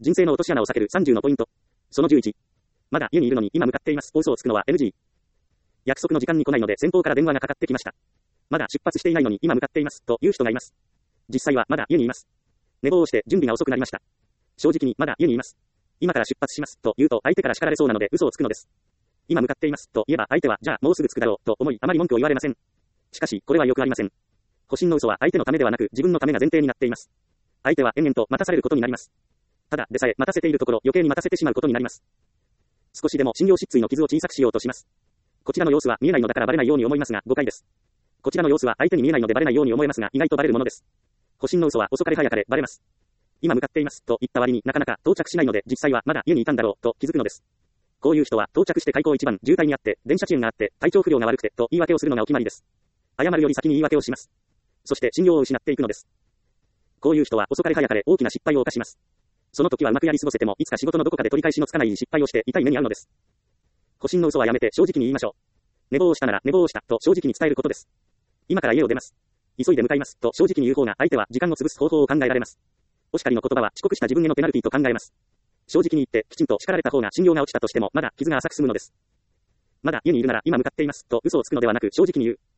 人生の落とし穴を避ける30のポイント。その11。まだ家にいるのに今向かっています。嘘をつくのは NG。約束の時間に来ないので先方から電話がかかってきました。まだ出発していないのに今向かっています。という人がいます。実際はまだ家にいます。寝坊をして準備が遅くなりました。正直にまだ家にいます。今から出発します。と言うと相手から叱られそうなので嘘をつくのです。今向かっています。と言えば相手はじゃあもうすぐ着くだろう。と思いあまり文句を言われません。しかしこれはよくありません。保身の嘘は相手のためではなく自分のためが前提になっています。相手は延々と待たされることになります。ただでさえ待たせているところ余計に待たせてしまうことになります。少しでも信用失墜の傷を小さくしようとします。こちらの様子は見えないのだからバレないように思いますが誤解です。こちらの様子は相手に見えないのでバレないように思えますが意外とバレるものです。保身の嘘は遅かれ早かれバレます。今向かっていますと言った割になかなか到着しないので実際はまだ家にいたんだろうと気づくのです。こういう人は到着して開口一番渋滞にあって電車遅延があって体調不良が悪くてと言い訳をするのがお決まりです。謝るより先に言い訳をします。そして信用を失っていくのです。こういう人は遅かれ早かれ大きな失敗を犯します。その時はうまくやり過ごせてもいつか仕事のどこかで取り返しのつかない失敗をして痛い目に遭うのです。保身の嘘はやめて正直に言いましょう。寝坊をしたなら寝坊をしたと正直に伝えることです。今から家を出ます。急いで向かいますと正直に言う方が相手は時間を潰す方法を考えられます。お叱りの言葉は遅刻した自分へのペナルティと考えます。正直に言ってきちんと叱られた方が信用が落ちたとしてもまだ傷が浅く済むのです。まだ家にいるなら今向かっていますと嘘をつくのではなく正直に言う。